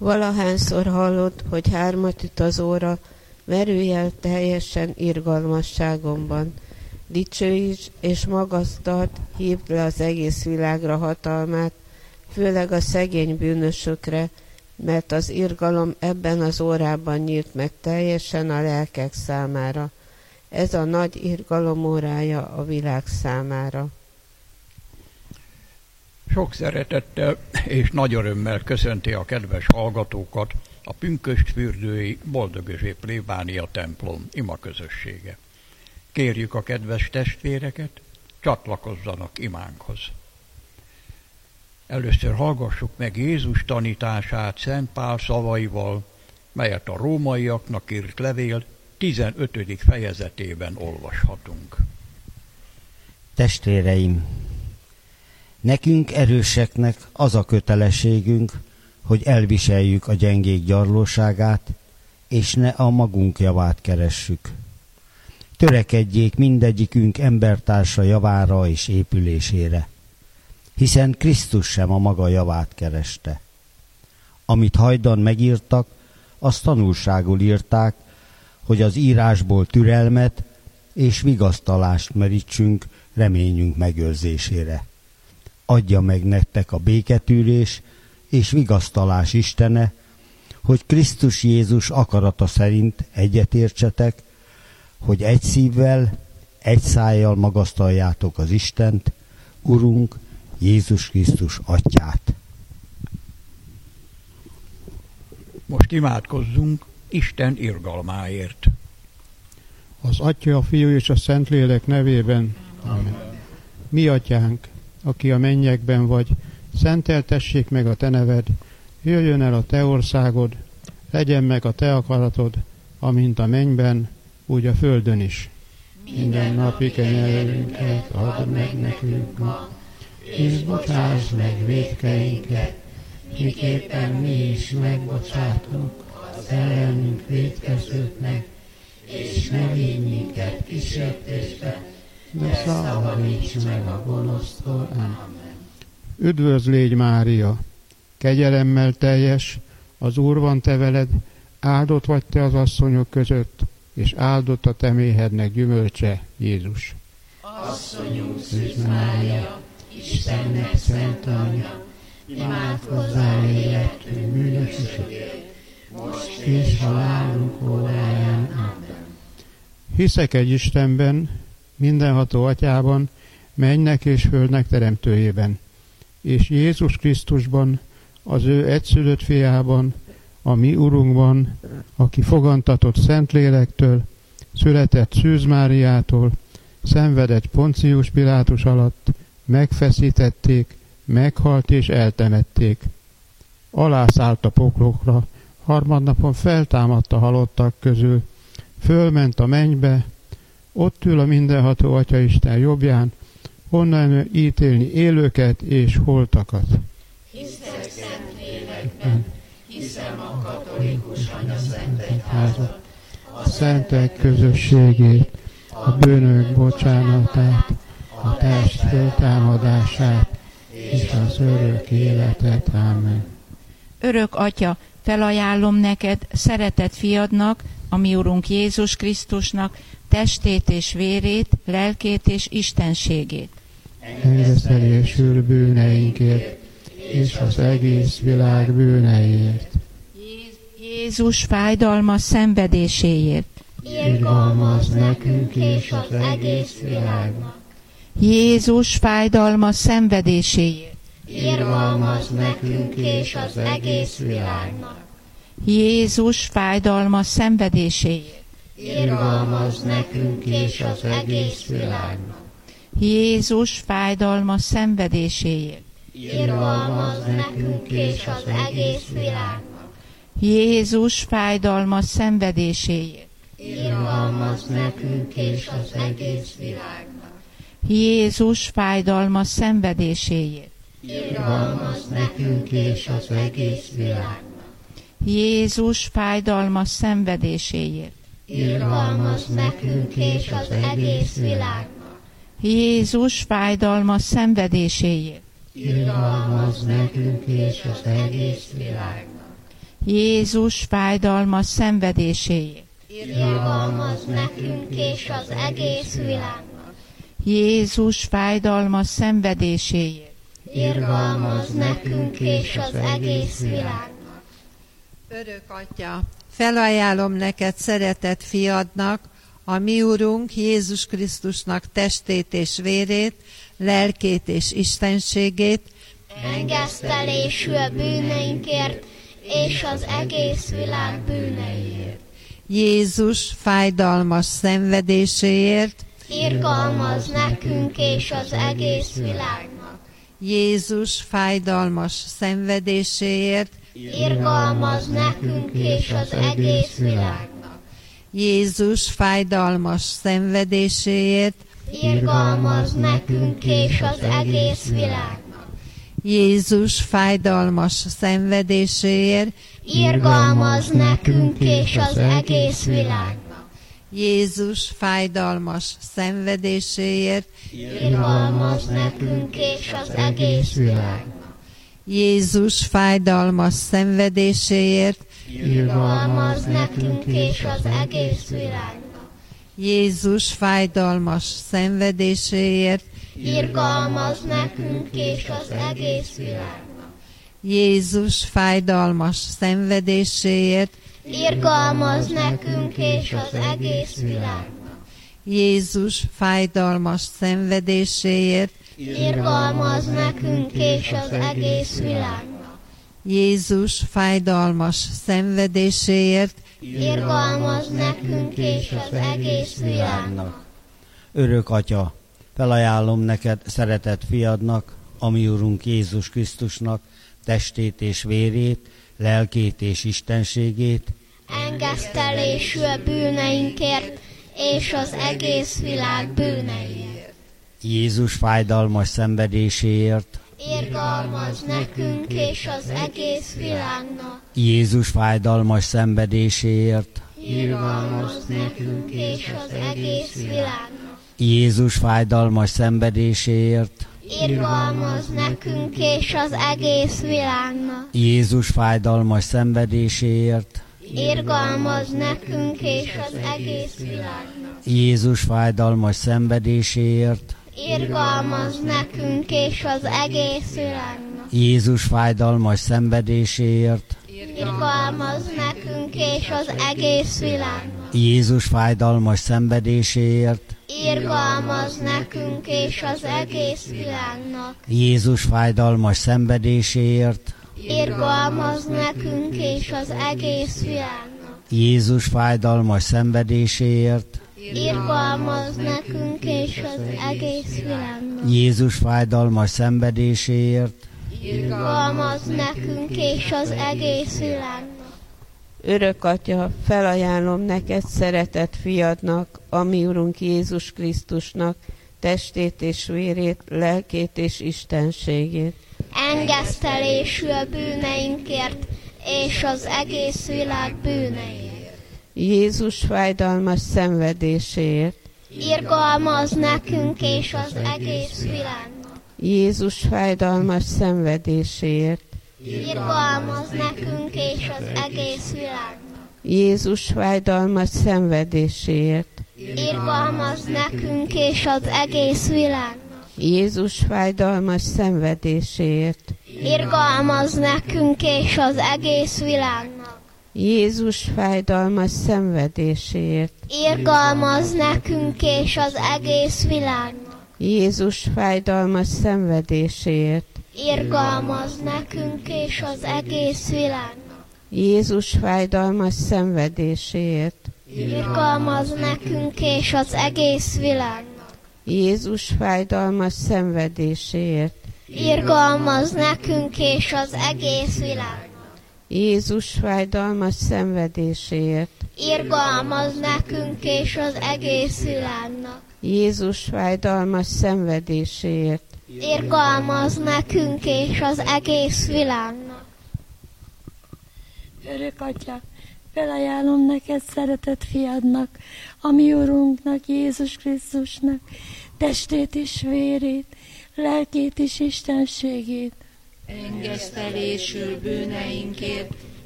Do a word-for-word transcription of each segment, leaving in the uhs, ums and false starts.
Valahányszor hallod, hogy hármat üt az óra, merülj el teljesen irgalmasságomban. Dicsőíts és magasztald, hívd le az egész világra hatalmát, főleg a szegény bűnösökre, mert az irgalom ebben az órában nyílt meg teljesen a lelkek számára. Ez a nagy irgalom órája a világ számára. Sok szeretettel és nagy örömmel köszönti a kedves hallgatókat a pünkösdfürdői Boldogözsé plébánia templom imaközössége. Kérjük a kedves testvéreket, csatlakozzanak imánkhoz. Először hallgassuk meg Jézus tanítását Szent Pál szavaival, melyet a rómaiaknak írt levél tizenötödik fejezetében olvashatunk. Testvéreim, nekünk erőseknek az a kötelességünk, hogy elviseljük a gyengék gyarlóságát, és ne a magunk javát keressük. Törekedjék mindegyikünk embertársa javára és épülésére, hiszen Krisztus sem a maga javát kereste. Amit hajdan megírtak, azt tanulságul írták, hogy az írásból türelmet és vigasztalást merítsünk reményünk megőrzésére. Adja meg nektek a béketűrés és vigasztalás Istene, hogy Krisztus Jézus akarata szerint egyetértsetek, hogy egy szívvel, egy szájjal magasztaljátok az Istent, Urunk, Jézus Krisztus Atyát. Most imádkozzunk Isten irgalmáért. Az Atya, a Fiú és a Szentlélek nevében. Amen. Mi Atyánk, aki a mennyekben vagy, szenteltessék meg a Te neved, jöjjön el a Te országod, legyen meg a Te akaratod, amint a mennyben, úgy a földön is. Minden napi kenyerünket add meg nekünk ma, és bocsáss meg vétkeinket, miképpen mi is megbocsátunk az ellenünk vétkezőknek, és ne vigy minket kísértésbe, de szabadíts meg a gonosztól. Amen. Üdvözl légy, Mária! Kegyelemmel teljes, az Úr van te veled, áldott vagy te az asszonyok között, és áldott a te méhednek gyümölcse, Jézus. Asszonyunk Szűz Mária, Istennek szent anyja, imádkozzál érettünk bűnösökért, most és halálunk óráján. Amen. Hiszek egy Istenben, mindenható Atyában, mennynek és földnek teremtőjében, és Jézus Krisztusban, az ő egyszülött fiában, a mi Urunkban, aki fogantatott Szentlélektől, született Szűz Máriától, szenvedett Poncius Pilátus alatt, megfeszítették, meghalt és eltemették. Alászállt a poklokra, harmadnapon feltámadt a halottak közül, fölment a mennybe, ott ül a mindenható Atyaisten jobbján, onnan ítélni élőket és holtakat. Hiszek szent lélekben, hiszem a katolikus anyaszentegyházat, a szentek közösségét, a bűnök bocsánatát, a test föltámadását és az örök életet. Amen. Örök Atya, felajánlom neked szeretett fiadnak, a mi Urunk Jézus Krisztusnak, testét és vérét, lelkét és istenségét. Engesztelésül bűneinkért, és az egész világ bűneiért. Jézus fájdalma szenvedéséért. Irgalmazz nekünk és az egész világnak. Jézus fájdalma szenvedéséért. Irgalmazz nekünk és az egész világnak. Jézus fájdalma szenvedéséért. Irgalmazz nekünk és az egész világnak. Jézus fájdalma szenvedéséért. Irgalmazz nekünk és az egész világnak. Jézus fájdalma szenvedéséért. Irgalmazz nekünk és az egész világnak. Jézus fájdalma szenvedéséért. Irgalmazz nekünk és az egész világnak. Jézus fájdalma szenvedéséért. Irgalmazz nekünk és az egész világnak. Jézus fájdalma szenvedéséért. Irgalmazz nekünk és az egész világnak. Jézus fájdalmas szenvedéséért. Irgalmazz nekünk és az egész világnak. Jézus fájdalmas szenvedéséért. Irgalmazz nekünk és az egész világnak. Örök Atya, felajánlom neked szeretett fiadnak, a mi Urunk Jézus Krisztusnak testét és vérét, lelkét és istenségét, engesztelésül bűneinkért és az egész világ bűneiért. Jézus fájdalmas szenvedéséért, irgalmazz nekünk és az egész világnak. Jézus fájdalmas szenvedéséért, irgalmazz nekünk és az egész világnak. Jézus fájdalmas szenvedéséért, irgalmazz nekünk és az egész világnak. Jézus fájdalmas szenvedéséért, irgalmazz nekünk és az egész világnak. Jézus fájdalmas szenvedéséért, irgalmazz nekünk és az egész világnak. Jézus fájdalmas szenvedéséért, irgalmazz nekünk és az egész világnak. Jézus fájdalmas szenvedéséért, irgalmazz nekünk és az egész világnak. Jézus fájdalmas szenvedéséért, irgalmazz nekünk és az egész világnak. Jézus fájdalmas szenvedéséért, irgalmazz nekünk és az egész világnak. Jézus fájdalmas szenvedéséért, irgalmazz nekünk és az egész világnak. Örök Atya, felajánlom neked szeretett fiadnak, a mi Urunk Jézus Krisztusnak testét és vérét, lelkét és istenségét, engesztelésül bűneinkért és az egész világ bűneiért. Jézus fájdalmas szenvedéséért, irgalmazz nekünk és az egész világnak. Jézus fájdalmas szenvedéséért, irgalmazz nekünk és az egész világnak. Jézus fájdalmas szenvedéséért, irgalmazz nekünk és az egész világnak. Jézus fájdalmas szenvedéséért, irgalmazz nekünk és az egész világnak. Jézus fájdalmas szenvedéséért, irgalmazz nekünk és az egész világnak. Jézus fájdalmas szenvedéséért, irgalmazz nekünk és az egész világnak. Jézus fájdalmas szenvedéséért, irgalmazz nekünk és az egész világnak. Jézus fájdalmas szenvedéséért, irgalmazz nekünk és az egész világnak. Jézus fájdalmas szenvedéséért, irgalmazz nekünk és az egész világnak. Jézus fájdalmas szenvedéséért, irgalmazz nekünk és az egész világnak. Örök Atya, felajánlom neked szeretett fiadnak, a mi Urunk Jézus Krisztusnak testét és vérét, lelkét és istenségét, engesztelésül bűneinkért és az egész világ bűneiért. Jézus fájdalmas szenvedéséért, irgalmazz nekünk és az egész világnak. Jézus fájdalmas szenvedéséért, irgalmazz nekünk és az egész világnak. Jézus fájdalmas szenvedéséért, irgalmazz nekünk és az egész világnak. Jézus fájdalmas szenvedéséért, irgalmazz nekünk és az egész világnak. Jézus fájdalmas szenvedéséért, irgalmazz nekünk és az egész világnak. Jézus fájdalmas szenvedéséért, irgalmazz nekünk és az egész világnak. Jézus fájdalmas szenvedéséért, irgalmazz nekünk és az egész világnak. Jézus fájdalmas szenvedéséért, irgalmazz nekünk és az egész világnak. Jézus fájdalmas szenvedéséért, irgalmazz nekünk és az egész világnak. Jézus fájdalmas szenvedéséért, irgalmazz nekünk és az egész világnak. Örök Atya, felajánlom neked szeretett fiadnak, a mi Urunknak, Jézus Krisztusnak testét és vérét, lelkét és istenségét, engesztelésül bűneinkért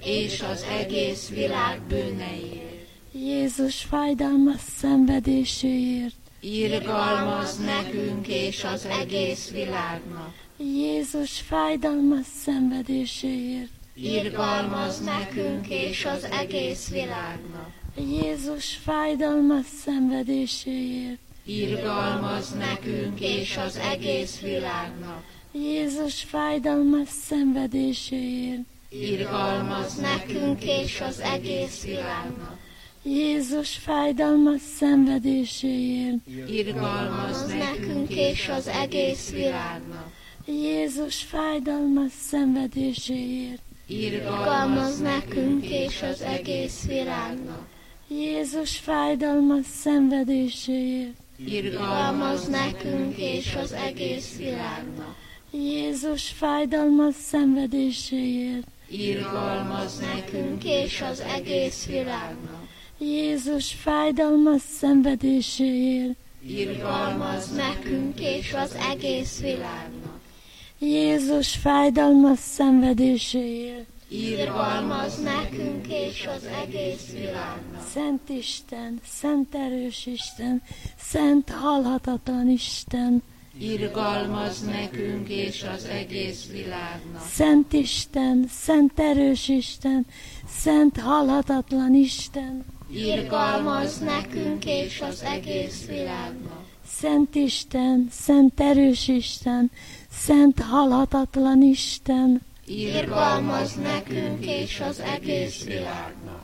és az egész világ bűneiért. Jézus fájdalmas szenvedéséért, irgalmazz nekünk és az egész világnak. Jézus fájdalmas szenvedéséért, irgalmazz nekünk és az egész világnak. Jézus fájdalmas szenvedéséért, irgalmazz nekünk és az egész világnak. Jézus fájdalmas szenvedéséért, irgalmazz nekünk és az egész világnak. Jézus fájdalmas szenvedéséért, irgalmazz nekünk és az egész világnak. Jézus fájdalmas szenvedéséért, irgalmazz nekünk és az egész világnak. Jézus fájdalmas szenvedéséért, irgalmazz nekünk és az egész világnak. Jézus fájdalmas szenvedéséért, irgalmazz nekünk és az egész világnak. Jézus fájdalmas szenvedéséért, irgalmazz nekünk és az egész világnak. Jézus fájdalmas szenvedéséért, irgalmazz nekünk és az egész világnak. Szent Isten, Szent erős Isten, Szent halhatatlan Isten, irgalmazz nekünk és az egész világnak. Szent Isten, Szent erős Isten, Szent halhatatlan Isten, irgalmazz nekünk és az egész világnak. Szent Isten, Szent erős Isten, Szent halhatatlan Isten, irgalmazz nekünk és az egész világnak.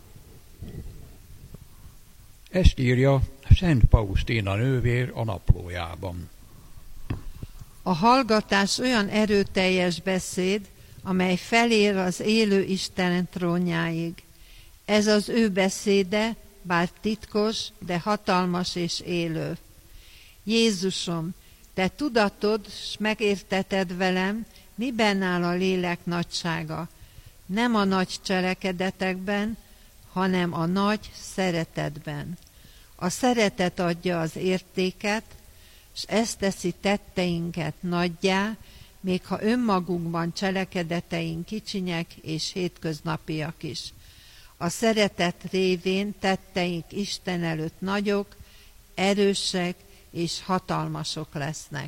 Ezt írja Szent Pausztina nővér a naplójában. A hallgatás olyan erőteljes beszéd, amely felér az élő Isten trónjáig. Ez az ő beszéde, bár titkos, de hatalmas és élő. Jézusom, te tudatod, s megérteted velem, miben áll a lélek nagysága. Nem a nagy cselekedetekben, hanem a nagy szeretetben. A szeretet adja az értéket, s ez teszi tetteinket nagyjá, még ha önmagunkban cselekedeteink kicsinyek és hétköznapiak is. A szeretet révén tetteink Isten előtt nagyok, erősek és hatalmasok lesznek.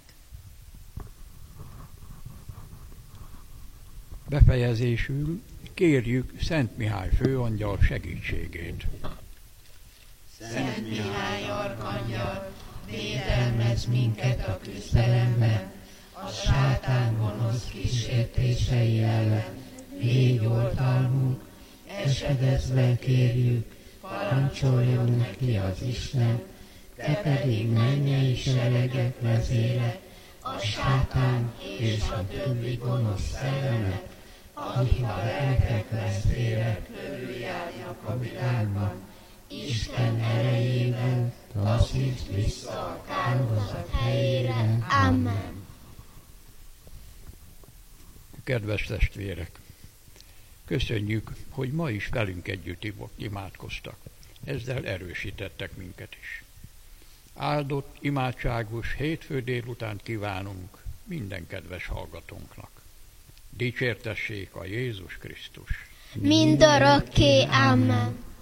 Befejezésül kérjük Szent Mihály főangyal segítségét. Szent Mihály arkangyal, védelmezz minket a küzdelemben, a sátán gonosz kísértései ellen, légy oltalmunk, esedezve kérjük, parancsoljon neki az Isten, te pedig mennyei seregek vezére, a sátán és a többi gonosz szellemek, akik a lelkek vesztére körüljárnak a világban, Isten erejével taszítsd vissza a kárhozat helyére. Amen. Kedves testvérek! Köszönjük, hogy ma is velünk együtt imádkoztak. Ezzel erősítettek minket is. Áldott, imádságos hétfő délutánt kívánunk minden kedves hallgatónknak. Dicsértessék a Jézus Krisztus! Mindörökké. Amen.